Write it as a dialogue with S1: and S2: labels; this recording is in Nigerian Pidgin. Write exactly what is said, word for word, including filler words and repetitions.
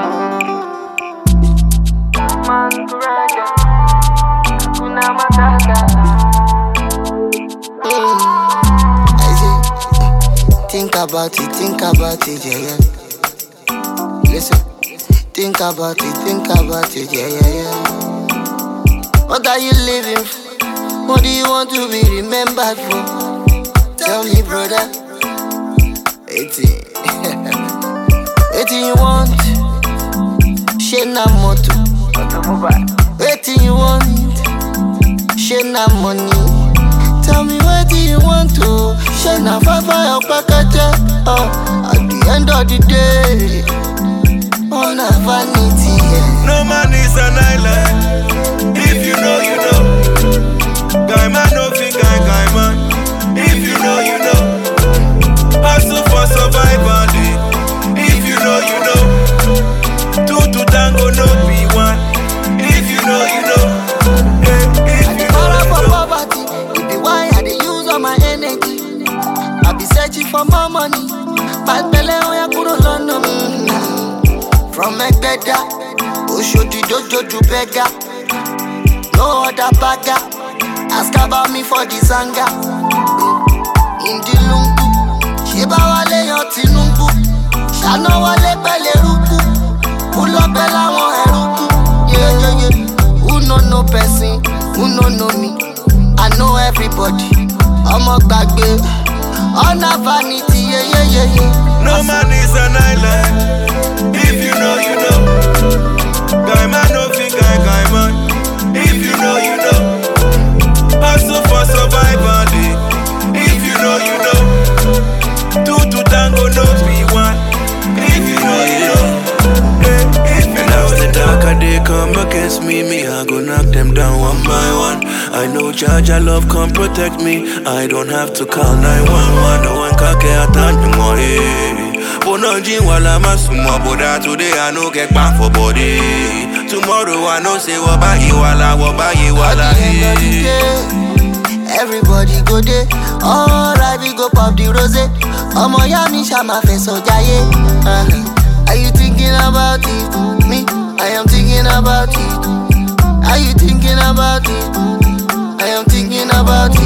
S1: Think about it, think about it, yeah, yeah. Listen, think about it, think about it, yeah, yeah, yeah. What are you living for? What do you want to be remembered for? Tell me, brother. eighteen. eighteen you want? Shena moto. eighteen you want? Shena money. Tell me what do you want to? Shena fafa or pakata. Oh, at the end of the day, on a vanity. Yeah.
S2: No man is an island. If you know, you know. Guy man no fit guy guy man. If you know, you know. Hustle for survival. If you know, you know. Two to tango no be one. If you know, you know. Hey, if you know, you know.
S1: Poverty. Why I dey use all my energy? I be searching for more money. Bad belle oya kuro London. Mm-hmm. From Egbeda, Oshodi Dojo to Bega. No other bagger. Ask about me for the zanga. In the lungu, Sheba wale yon tinumbu. Shana wale pele ruku. Pull up bella won heruku. Yeah yeah yeah. Who know no person? Who know no me? I know everybody. I'm a bagbe. On a vanity, yeah, yeah, yeah, yeah.
S2: No man is an island. If you know, you know. Guy man no fit guy guy man. If you know, you know. Hustle for survival. If you know, you know. Two to tango no be one. If you know, you know. Hey, if you know,
S3: the darker they come against me, me I go knock them down one by one. I know Jaja love come protect me. I don't have to call nine one one. No one can care about me more. Bononji wala masuma boda. Today I no get back for body. Tomorrow I know say wabayi wala wabayi wala.
S1: Everybody go there. Alright, we go pop the rose. Omo ya mi shama fe so jaye. Uh-huh. Are you thinking about it? Me, I am thinking about it. Are you thinking about it? I am thinking about it.